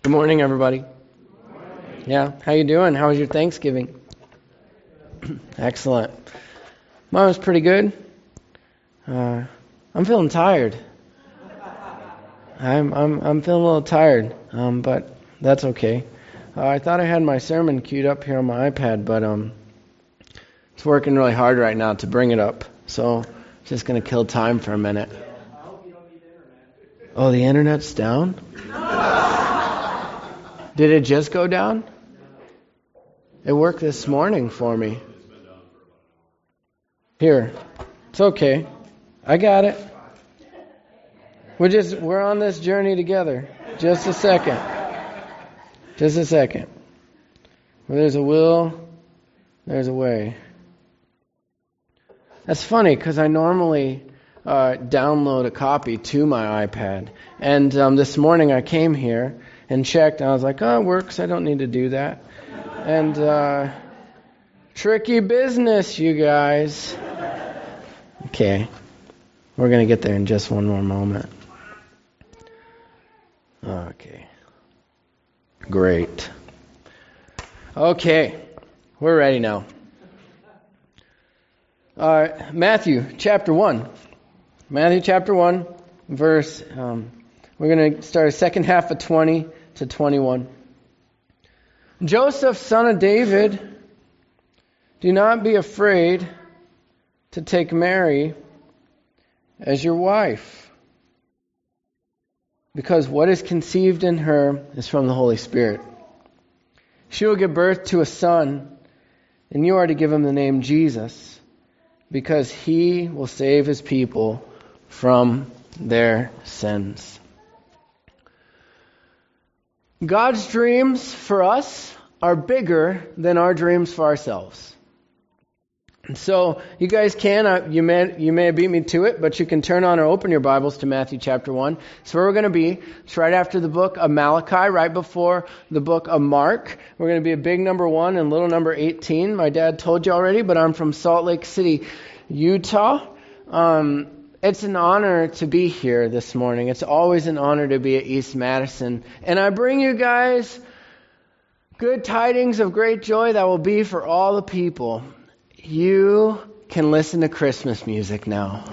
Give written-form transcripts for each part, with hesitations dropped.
Good morning, everybody. Yeah, how you doing? How was your Thanksgiving? Excellent. Mine was pretty good. I'm feeling tired. I'm feeling a little tired, but that's okay. I thought I had my sermon queued up here on my iPad, but it's working really hard right now to bring it up. So I'm just gonna kill time for a minute. I hope you don't need the internet. Oh, the internet's down? Did it just go down? It worked this morning for me. Here. It's okay. I got it. We're on this journey together. Just a second. Just a second. Where there's a will, there's a way. That's funny because I normally download a copy to my iPad. And this morning I came here and checked, and I was like, oh, it works. I don't need to do that. And tricky business, you guys. Okay. We're going to get there in just one more moment. Okay. Great. Okay. We're ready now. Matthew chapter 1. Matthew chapter 1, verse... we're going to start the second half of 20 to 21. Joseph, son of David, do not be afraid to take Mary as your wife, because what is conceived in her is from the Holy Spirit. She will give birth to a son, and you are to give him the name Jesus, because he will save his people from their sins. God's dreams for us are bigger than our dreams for ourselves. And so you guys can, you may have beat me to it, but you can turn on or open your Bibles to Matthew chapter 1. It's where we're going to be. It's right after the book of Malachi, right before the book of Mark. We're going to be a big number 1 and little number 18. My dad told you already, but I'm from Salt Lake City, Utah. It's an honor to be here this morning. It's always an honor to be at East Madison. And I bring you guys good tidings of great joy that will be for all the people. You can listen to Christmas music now.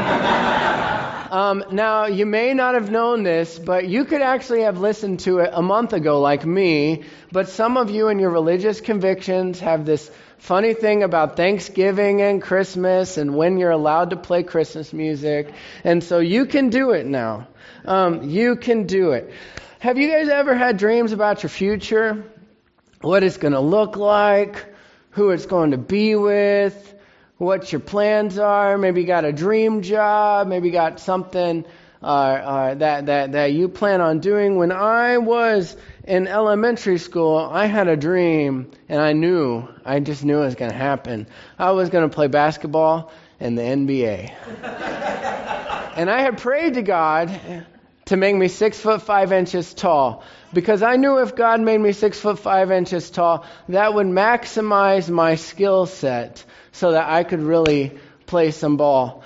Now, you may not have known this, but you could actually have listened to it a month ago like me. But some of you in your religious convictions have this funny thing about Thanksgiving and Christmas and when you're allowed to play Christmas music. And so you can do it now. You can do it. Have you guys ever had dreams about your future? What it's going to look like? Who it's going to be with? What your plans are? Maybe you got a dream job. Maybe you got something that you plan on doing. When I was in elementary school, I had a dream, and I just knew it was going to happen. I was going to play basketball in the NBA. And I had prayed to God to make me 6'5" tall, because I knew if God made me 6'5" tall, that would maximize my skill set so that I could really play some ball.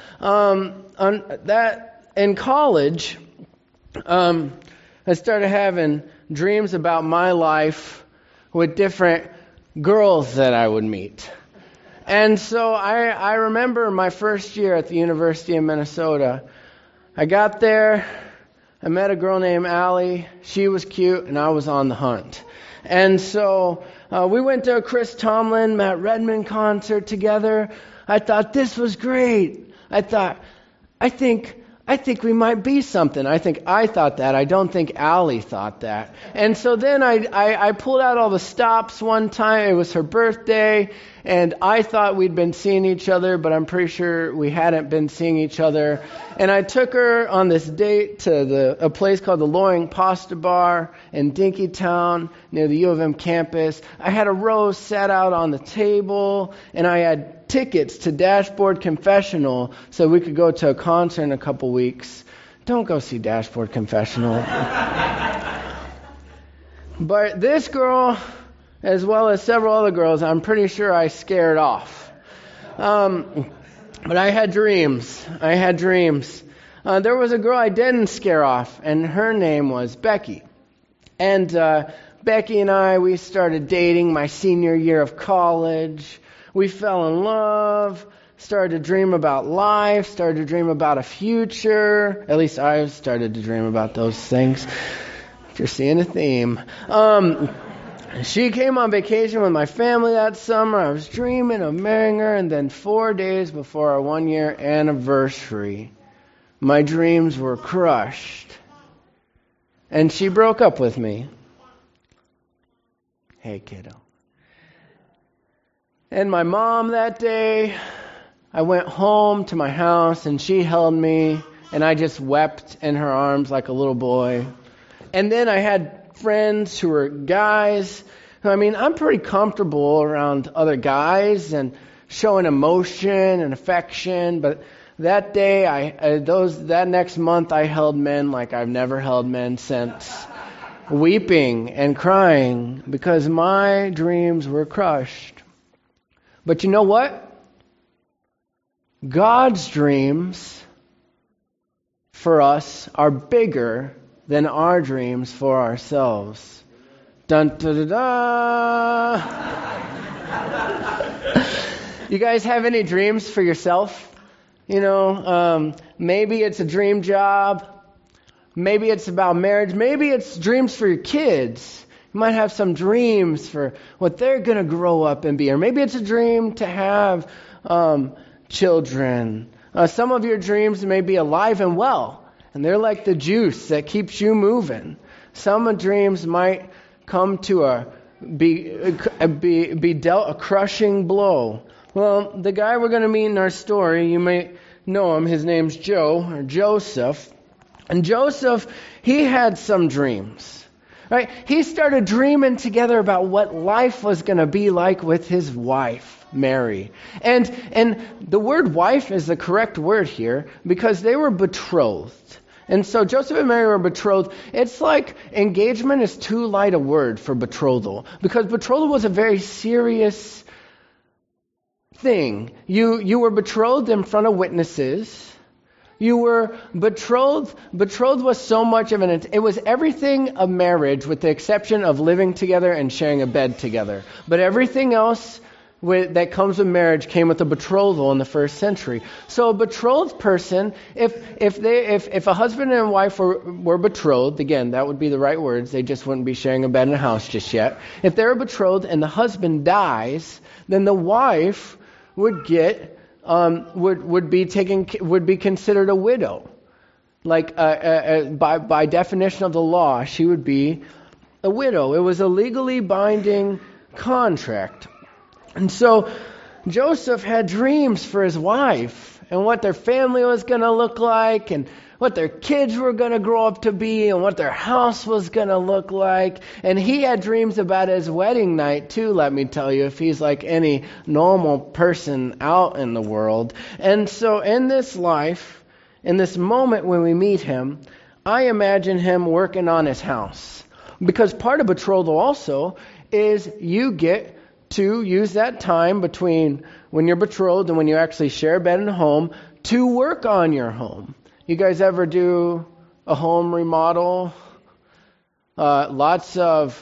In college, I started having dreams about my life with different girls that I would meet. And so I remember my first year at the University of Minnesota. I got there, I met a girl named Allie. She was cute, and I was on the hunt. And so we went to a Chris Tomlin, Matt Redman concert together. I thought this was great. I think we might be something. I thought that. I don't think Allie thought that. And so then I pulled out all the stops one time. It was her birthday, and I thought we'd been seeing each other, but I'm pretty sure we hadn't been seeing each other. And I took her on this date to a place called the Loring Pasta Bar in Dinkytown near the U of M campus. I had a rose set out on the table, and I had tickets to Dashboard Confessional so we could go to a concert in a couple weeks. Don't go see Dashboard Confessional. But this girl, as well as several other girls, I'm pretty sure I scared off. But I had dreams. There was a girl I didn't scare off, and her name was Becky. And Becky and I, we started dating my senior year of college. We fell in love, started to dream about life, started to dream about a future. At least I started to dream about those things. If you're seeing a theme. She came on vacation with my family that summer. I was dreaming of marrying her, and then 4 days before our 1-year anniversary, my dreams were crushed. And she broke up with me. Hey, kiddo. And my mom that day, I went home to my house, and she held me, and I just wept in her arms like a little boy. And then I had friends who were guys. I'm pretty comfortable around other guys and showing emotion and affection, but that day, that next month, I held men like I've never held men since, weeping and crying because my dreams were crushed. But you know what? God's dreams for us are bigger than our dreams for ourselves. Dun da da da. You guys have any dreams for yourself? Maybe it's a dream job. Maybe it's about marriage. Maybe it's dreams for your kids. You might have some dreams for what they're going to grow up and be. Or maybe it's a dream to have children. Some of your dreams may be alive and well, and they're like the juice that keeps you moving. Some dreams might come to be dealt a crushing blow. Well, the guy we're going to meet in our story, you may know him. His name's Joe, or Joseph. And Joseph, he had some dreams. Right? He started dreaming together about what life was going to be like with his wife, Mary. And the word wife is the correct word here because they were betrothed. And so Joseph and Mary were betrothed. It's like engagement is too light a word for betrothal, because betrothal was a very serious thing. You were betrothed in front of witnesses. You were betrothed. Betrothed was so much of it was everything of marriage with the exception of living together and sharing a bed together. But everything else that comes with marriage came with a betrothal in the first century. So a betrothed person, if a husband and wife were betrothed, again, that would be the right words. They just wouldn't be sharing a bed in a house just yet. If they were betrothed and the husband dies, then the wife would be considered a widow. Like by definition of the law, she would be a widow. It was a legally binding contract. And so Joseph had dreams for his wife and what their family was going to look like and what their kids were going to grow up to be and what their house was going to look like. And he had dreams about his wedding night too, let me tell you, if he's like any normal person out in the world. And so in this life, in this moment when we meet him, I imagine him working on his house. Because part of betrothal also is you get to use that time between when you're betrothed and when you actually share a bed in a home to work on your home. You guys ever do a home remodel? Lots of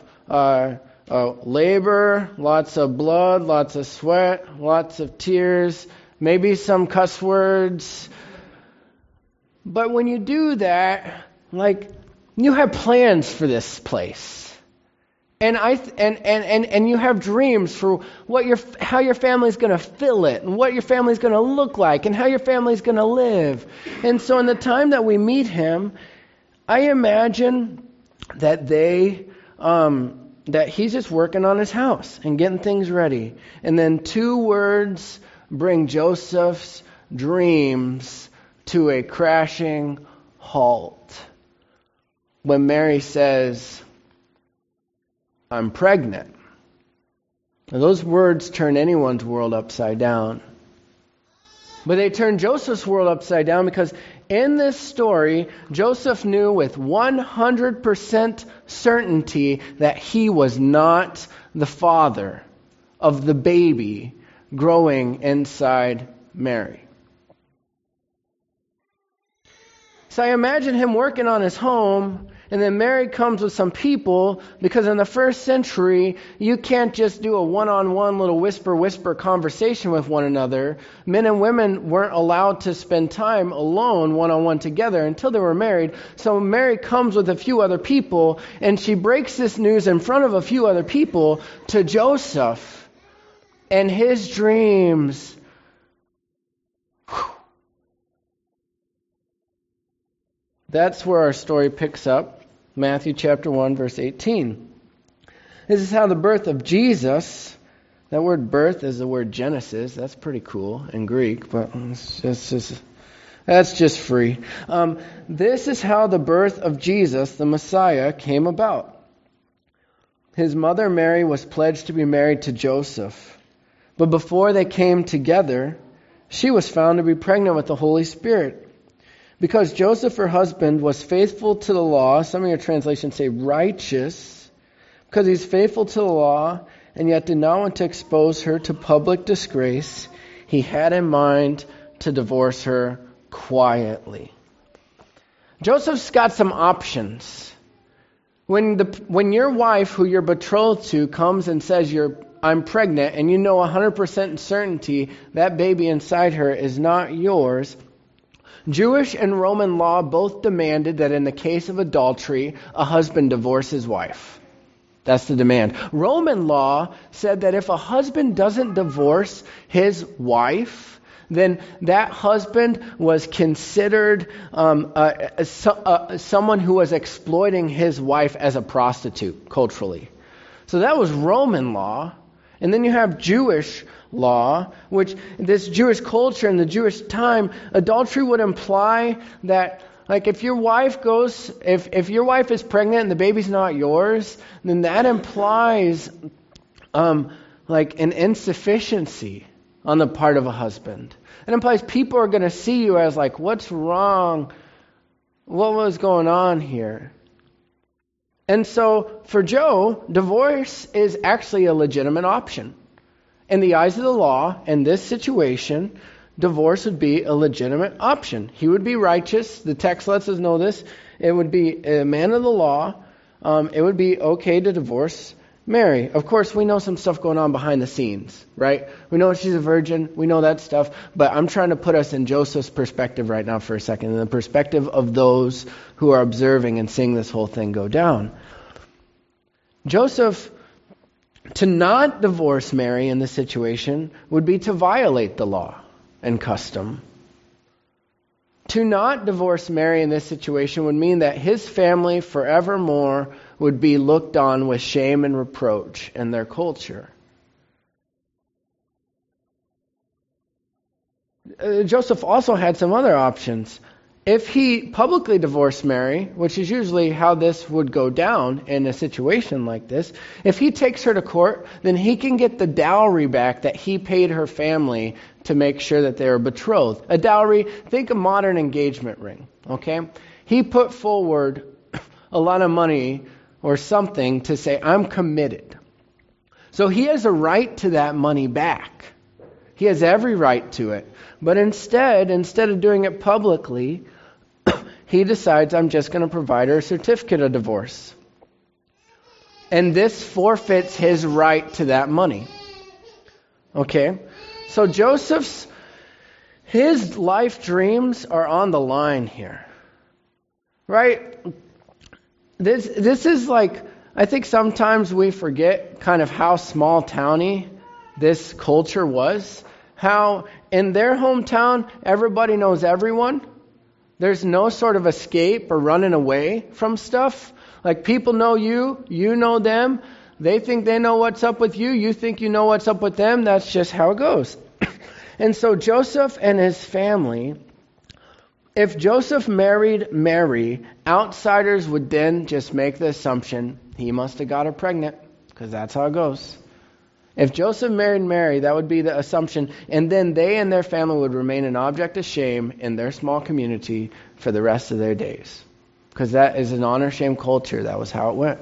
labor, lots of blood, lots of sweat, lots of tears, maybe some cuss words. But when you do that, you have plans for this place. And you have dreams for how your family's going to fill it and what your family's going to look like and how your family's going to live. And so in the time that we meet him, I imagine that that he's just working on his house and getting things ready. And then 2 words bring Joseph's dreams to a crashing halt. When Mary says, "I'm pregnant." Now, those words turn anyone's world upside down. But they turn Joseph's world upside down because in this story, Joseph knew with 100% certainty that he was not the father of the baby growing inside Mary. So I imagine him working on his home, And then Mary comes with some people, because in the first century, you can't just do a one-on-one little whisper conversation with one another. Men and women weren't allowed to spend time alone, one-on-one together, until they were married. So Mary comes with a few other people, and she breaks this news in front of a few other people to Joseph and his dreams. That's where our story picks up. Matthew chapter 1, verse 18. This is how the birth of Jesus, that word birth is the word Genesis. That's pretty cool in Greek, but that's just free. This is how the birth of Jesus, the Messiah, came about. His mother Mary was pledged to be married to Joseph. But before they came together, she was found to be pregnant with the Holy Spirit. Because Joseph, her husband, was faithful to the law, some of your translations say righteous, because he's faithful to the law and yet did not want to expose her to public disgrace, he had in mind to divorce her quietly. Joseph's got some options. When your wife, who you're betrothed to, comes and says, I'm pregnant, and you know 100% certainty that baby inside her is not yours, Jewish and Roman law both demanded that in the case of adultery, a husband divorce his wife. That's the demand. Roman law said that if a husband doesn't divorce his wife, then that husband was considered someone who was exploiting his wife as a prostitute, culturally. So that was Roman law. And then you have Jewish law, which this Jewish culture and the Jewish time, adultery would imply that, like, if your wife is pregnant and the baby's not yours, then that implies like an insufficiency on the part of a husband. It implies people are going to see you as like, what's wrong? What was going on here? And so for Joe, divorce is actually a legitimate option. In the eyes of the law, in this situation, divorce would be a legitimate option. He would be righteous. The text lets us know this. It would be a man of the law. It would be okay to divorce Mary. Of course, we know some stuff going on behind the scenes, right? We know she's a virgin. We know that stuff. But I'm trying to put us in Joseph's perspective right now for a second, in the perspective of those who are observing and seeing this whole thing go down. Joseph, to not divorce Mary in this situation would be to violate the law and custom. To not divorce Mary in this situation would mean that his family forevermore would be looked on with shame and reproach in their culture. Joseph also had some other options. If he publicly divorced Mary, which is usually how this would go down in a situation like this, if he takes her to court, then he can get the dowry back that he paid her family to make sure that they were betrothed. A dowry, think a modern engagement ring, okay? He put forward a lot of money or something to say, I'm committed. So he has a right to that money back. He has every right to it. But instead of doing it publicly, he decides, I'm just going to provide her a certificate of divorce. And this forfeits his right to that money. Okay? So his life dreams are on the line here. Right? This is like, I think sometimes we forget kind of how small towny this culture was. How in their hometown, everybody knows everyone. There's no sort of escape or running away from stuff. Like, people know you, you know them. They think they know what's up with you, you think you know what's up with them. That's just how it goes. And so Joseph and his family, if Joseph married Mary, outsiders would then just make the assumption he must have got her pregnant, because that's how it goes. If Joseph married Mary, that would be the assumption, and then they and their family would remain an object of shame in their small community for the rest of their days. Because that is an honor-shame culture. That was how it went.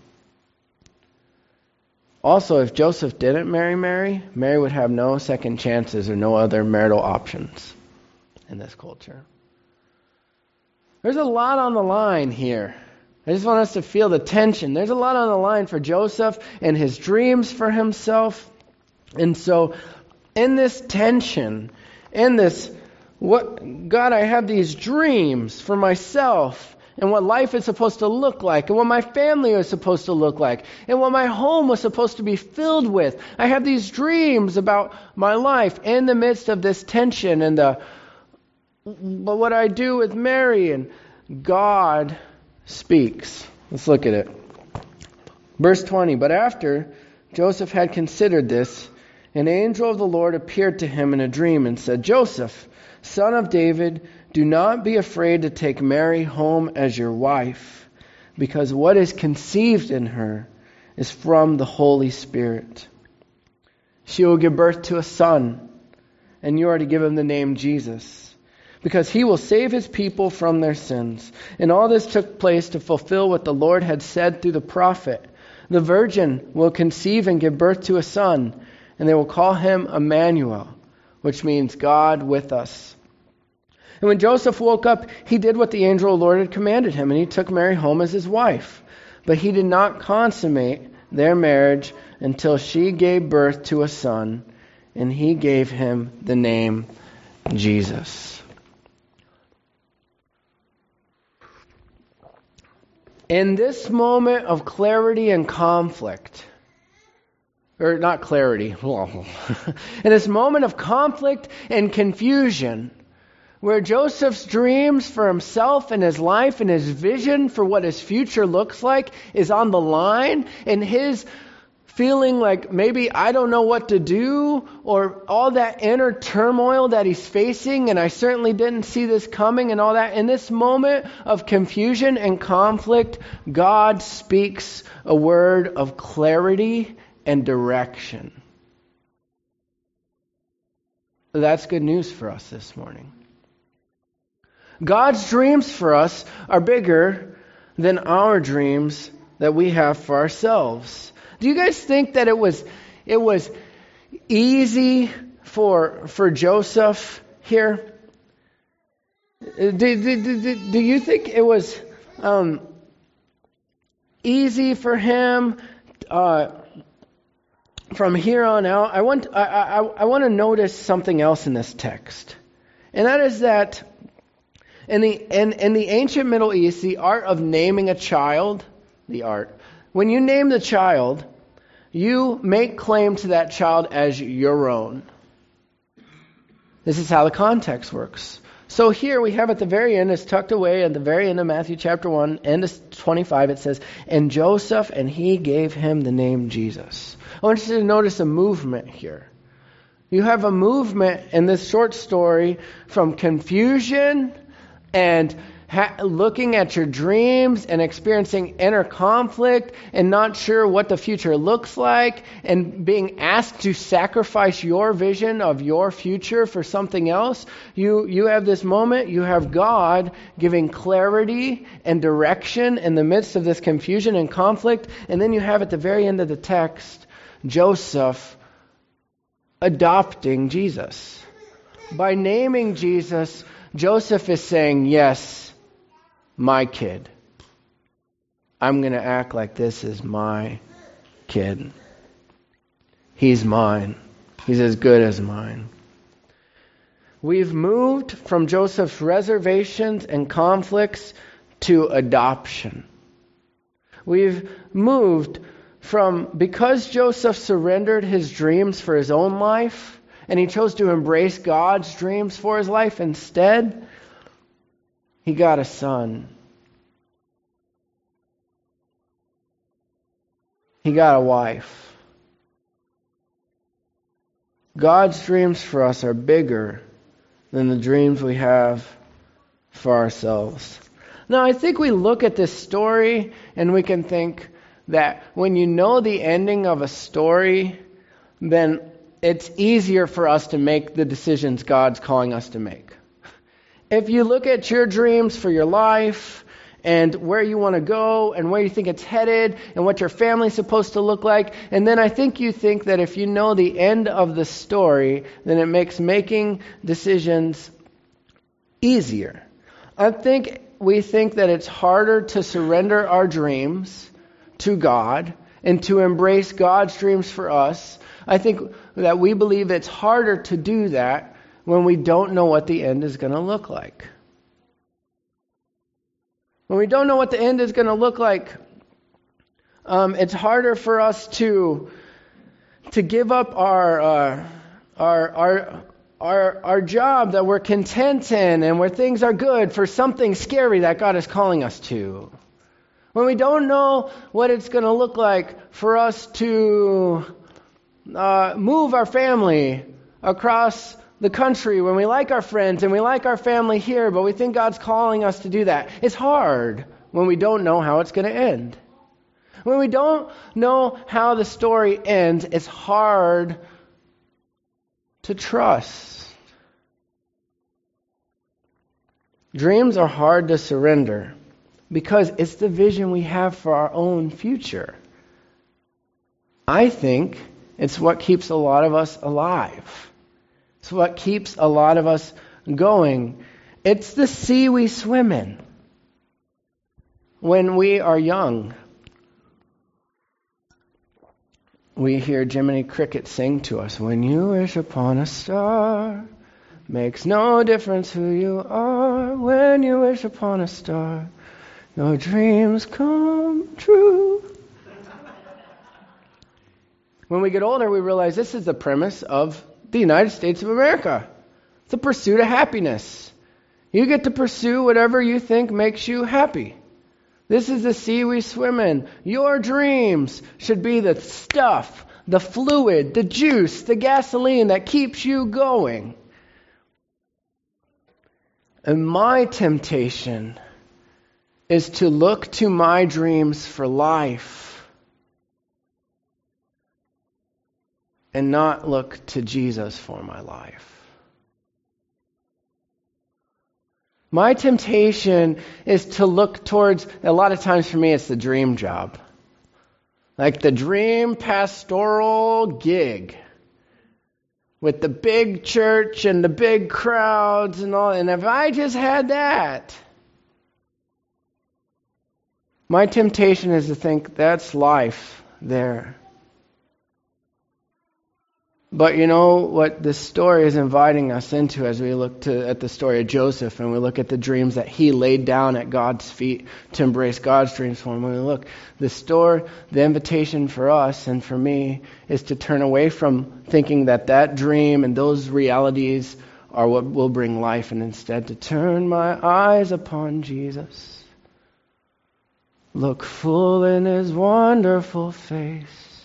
Also, if Joseph didn't marry Mary, Mary would have no second chances or no other marital options in this culture. There's a lot on the line here I just want us to feel the tension. There's a lot on the line for Joseph and his dreams for himself. And so in this tension, in this, God, I have these dreams for myself and what life is supposed to look like and what my family is supposed to look like and what my home was supposed to be filled with. I have these dreams about my life in the midst of this tension and but what I do with Mary, and God speaks. Let's look at it. Verse 20, but after Joseph had considered this, an angel of the Lord appeared to him in a dream and said, Joseph, son of David, do not be afraid to take Mary home as your wife, because what is conceived in her is from the Holy Spirit. She will give birth to a son, and you are to give him the name Jesus, because he will save his people from their sins. And all this took place to fulfill what the Lord had said through the prophet. The virgin will conceive and give birth to a son, and they will call him Emmanuel, which means God with us. And when Joseph woke up, he did what the angel of the Lord had commanded him, and he took Mary home as his wife. But he did not consummate their marriage until she gave birth to a son, and he gave him the name Jesus. In this moment of clarity and conflict, or not clarity, in this moment of conflict and confusion, where Joseph's dreams for himself and his life and his vision for what his future looks like is on the line, and his feeling like maybe I don't know what to do, or all that inner turmoil that he's facing, and I certainly didn't see this coming and all that. In this moment of confusion and conflict, God speaks a word of clarity and direction. That's good news for us this morning. God's dreams for us are bigger than our dreams that we have for ourselves. Do you guys think that it was easy for Joseph here? Do you think it was easy for him from here on out? I want to notice something else in this text, and that is that in the ancient Middle East, the art of naming a child, when you name the child, you make claim to that child as your own. This is how the context works. So here we have at the very end, it's tucked away at the very end of Matthew chapter 1, end of 25, it says, and Joseph, and he gave him the name Jesus. I want you to notice a movement here. You have a movement in this short story from confusion and looking at your dreams and experiencing inner conflict and not sure what the future looks like and being asked to sacrifice your vision of your future for something else. You have this moment, you have God giving clarity and direction in the midst of this confusion and conflict, and then you have at the very end of the text, Joseph adopting Jesus. By naming Jesus, Joseph is saying, yes, my kid. I'm going to act like this is my kid. He's mine. He's as good as mine. We've moved from Joseph's reservations and conflicts to adoption. We've moved from, because Joseph surrendered his dreams for his own life, and he chose to embrace God's dreams for his life instead, he got a son. He got a wife. God's dreams for us are bigger than the dreams we have for ourselves. Now, I think we look at this story and we can think that when you know the ending of a story, then it's easier for us to make the decisions God's calling us to make. If you look at your dreams for your life and where you want to go and where you think it's headed and what your family's supposed to look like, and then I think you think that if you know the end of the story, then it makes making decisions easier. I think we think that it's harder to surrender our dreams to God and to embrace God's dreams for us. I think that we believe it's harder to do that when we don't know what the end is going to look like. When we don't know what the end is going to look like, it's harder for us to give up our job that we're content in and where things are good for something scary that God is calling us to. When we don't know what it's going to look like for us to move our family across the country, when we like our friends and we like our family here, but we think God's calling us to do that. It's hard when we don't know how it's going to end. When we don't know how the story ends, it's hard to trust. Dreams are hard to surrender because it's the vision we have for our own future. I think it's what keeps a lot of us alive. It's what keeps a lot of us going. It's the sea we swim in when we are young. We hear Jiminy Cricket sing to us, "When you wish upon a star, makes no difference who you are. When you wish upon a star, your dreams come true." When we get older, we realize this is the premise of the United States of America. It's the pursuit of happiness. You get to pursue whatever you think makes you happy. This is the sea we swim in. Your dreams should be the stuff, the fluid, the juice, the gasoline that keeps you going. And my temptation is to look to my dreams for life and not look to Jesus for my life. My temptation is to look towards, a lot of times for me, it's the dream job. Like the dream pastoral gig with the big church and the big crowds and all. And if I just had that, my temptation is to think that's life there. But you know what this story is inviting us into as we look at the story of Joseph and we look at the dreams that he laid down at God's feet to embrace God's dreams for him. When we look, the invitation for us and for me is to turn away from thinking that dream and those realities are what will bring life, and instead to turn my eyes upon Jesus. Look full in his wonderful face,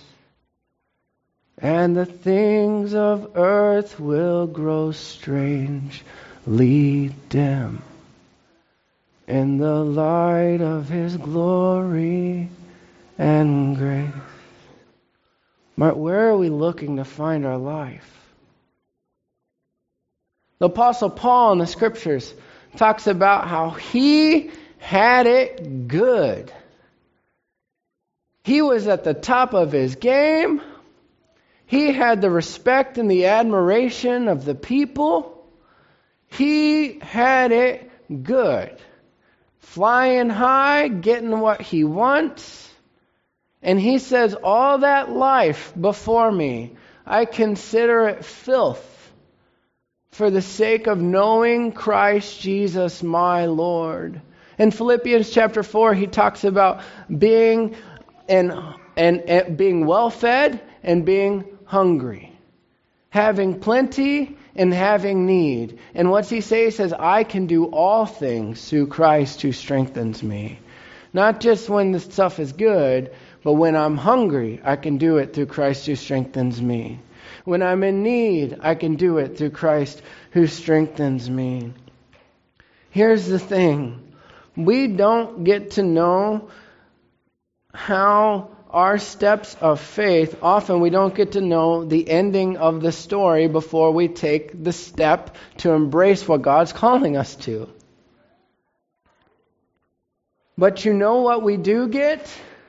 and the things of earth will grow strangely dim in the light of his glory and grace. Where are we looking to find our life? The Apostle Paul in the Scriptures talks about how he had it good. He was at the top of his game. He had the respect and the admiration of the people. He had it good. Flying high, getting what he wants. And he says, all that life before me, I consider it filth for the sake of knowing Christ Jesus my Lord. In Philippians chapter 4, he talks about being being well fed and being hungry, having plenty and having need. And what's he say? He says, I can do all things through Christ who strengthens me. Not just when the stuff is good, but when I'm hungry, I can do it through Christ who strengthens me. When I'm in need, I can do it through Christ who strengthens me. Here's the thing. We don't get to know how our steps of faith, often we don't get to know the ending of the story before we take the step to embrace what God's calling us to. But you know what we do get?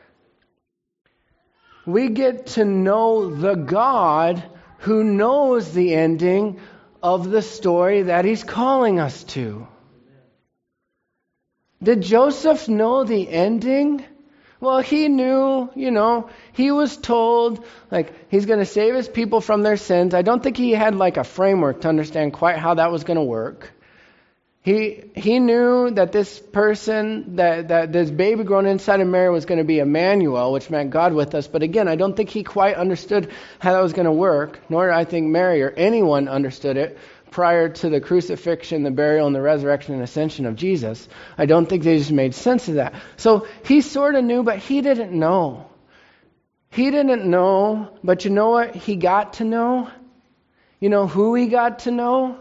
We get to know the God who knows the ending of the story that He's calling us to. Did Joseph know the ending? Well, he knew, he was told, he's going to save his people from their sins. I don't think he had, a framework to understand quite how that was going to work. He knew that this person, that this baby grown inside of Mary was going to be Emmanuel, which meant God with us. But again, I don't think he quite understood how that was going to work, nor did I think Mary or anyone understood it prior to the crucifixion, the burial, and the resurrection and ascension of Jesus. I don't think they just made sense of that. So he sort of knew, but he didn't know. He didn't know, but you know what he got to know? You know who he got to know?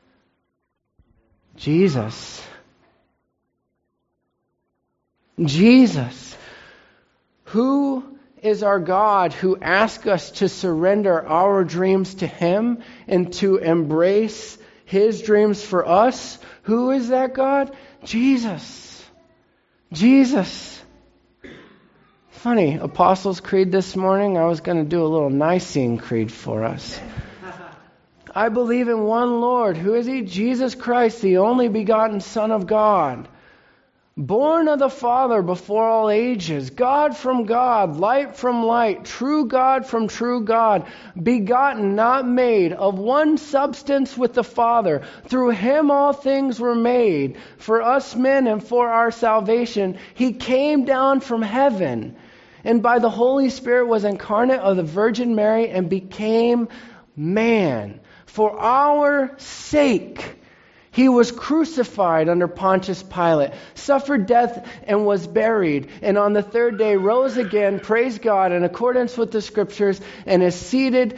Jesus. Jesus. Who is our God who asks us to surrender our dreams to Him and to embrace His dreams for us? Who is that God? Jesus. Jesus. Funny, Apostles' Creed this morning, I was going to do a little Nicene Creed for us. I believe in one Lord. Who is He? Jesus Christ, the only begotten Son of God. Born of the Father before all ages, God from God, light from light, true God from true God, begotten, not made, of one substance with the Father. Through Him all things were made. For us men and for our salvation, He came down from heaven, and by the Holy Spirit was incarnate of the Virgin Mary and became man. For our sake, He was crucified under Pontius Pilate, suffered death and was buried, and on the third day rose again, praise God, in accordance with the Scriptures, and is seated,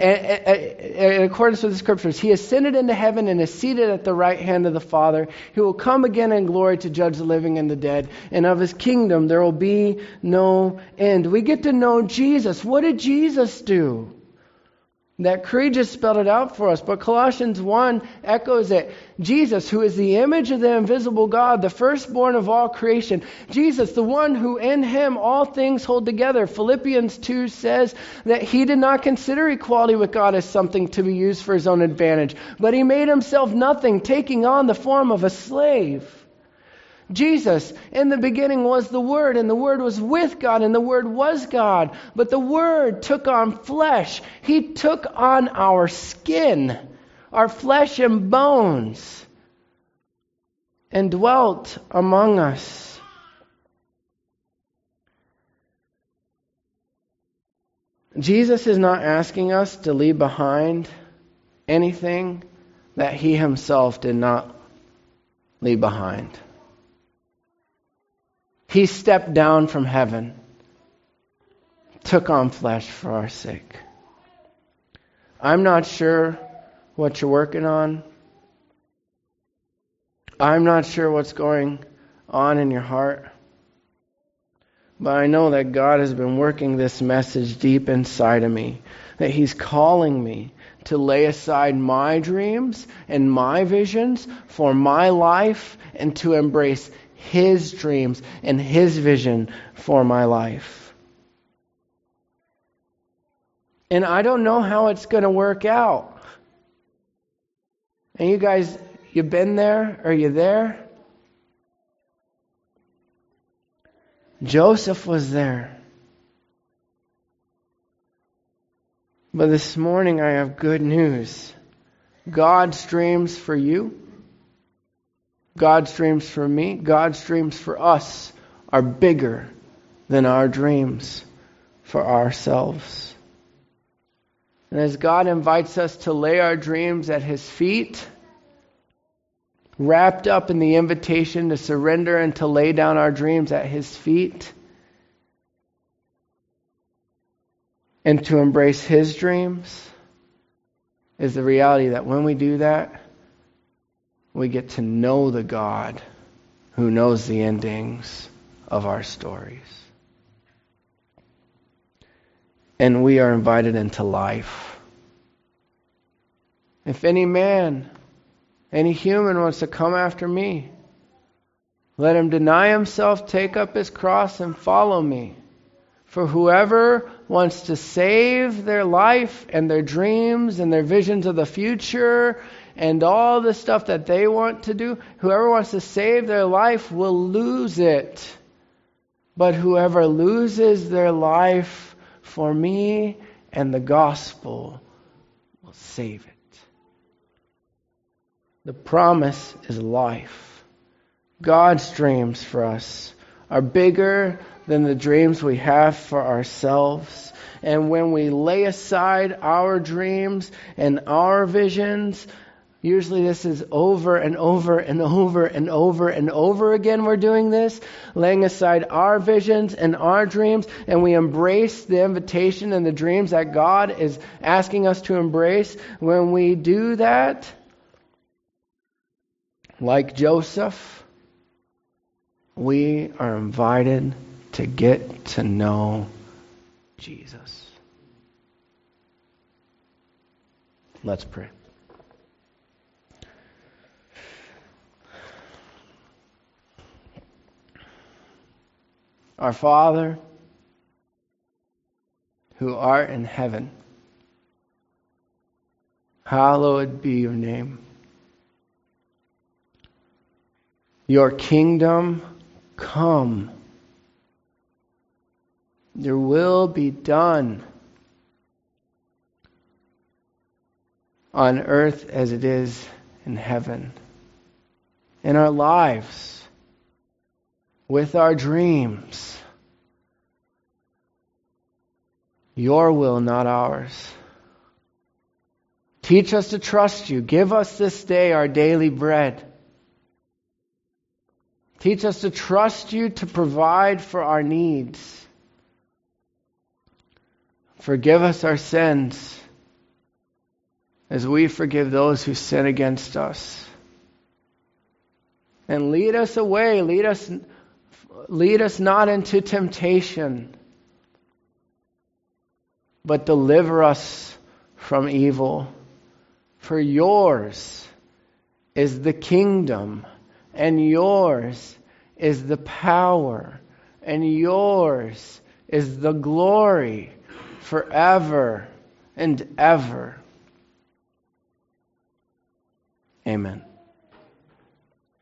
in accordance with the Scriptures, He ascended into heaven and is seated at the right hand of the Father. He will come again in glory to judge the living and the dead, and of His kingdom there will be no end. We get to know Jesus. What did Jesus do? That creed just spelled it out for us, but Colossians 1 echoes it. Jesus, who is the image of the invisible God, the firstborn of all creation. Jesus, the one who in Him all things hold together. Philippians 2 says that He did not consider equality with God as something to be used for His own advantage, but He made Himself nothing, taking on the form of a slave. Jesus, in the beginning was the Word, and the Word was with God, and the Word was God. But the Word took on flesh. He took on our skin, our flesh and bones, and dwelt among us. Jesus is not asking us to leave behind anything that He Himself did not leave behind. He stepped down from heaven, took on flesh for our sake. I'm not sure what you're working on. I'm not sure what's going on in your heart. But I know that God has been working this message deep inside of me, that He's calling me to lay aside my dreams and my visions for my life and to embrace His dreams and His vision for my life. And I don't know how it's going to work out. And you guys, you been there? Are you there? Joseph was there. But this morning I have good news. God's dreams for you, God's dreams for me, God's dreams for us are bigger than our dreams for ourselves. And as God invites us to lay our dreams at His feet, wrapped up in the invitation to surrender and to lay down our dreams at His feet, and to embrace His dreams, is the reality that when we do that, we get to know the God who knows the endings of our stories. And we are invited into life. If any man, any human wants to come after me, let him deny himself, take up his cross, and follow me. For whoever wants to save their life and their dreams and their visions of the future and all the stuff that they want to do, whoever wants to save their life will lose it. But whoever loses their life for me and the gospel will save it. The promise is life. God's dreams for us are bigger than the dreams we have for ourselves. And when we lay aside our dreams and our visions, usually this is over and over and over and over and over again we're doing this, laying aside our visions and our dreams, and we embrace the invitation and the dreams that God is asking us to embrace. When we do that, like Joseph, we are invited to get to know Jesus. Let's pray. Our Father, who art in heaven, hallowed be your name. Your kingdom come. Your will be done on earth as it is in heaven. In our lives, with our dreams. Your will, not ours. Teach us to trust you. Give us this day our daily bread. Teach us to trust you to provide for our needs. Forgive us our sins as we forgive those who sin against us. And lead us away. Lead us not into temptation, but deliver us from evil. For yours is the kingdom, and yours is the power, and yours is the glory forever and ever. Amen.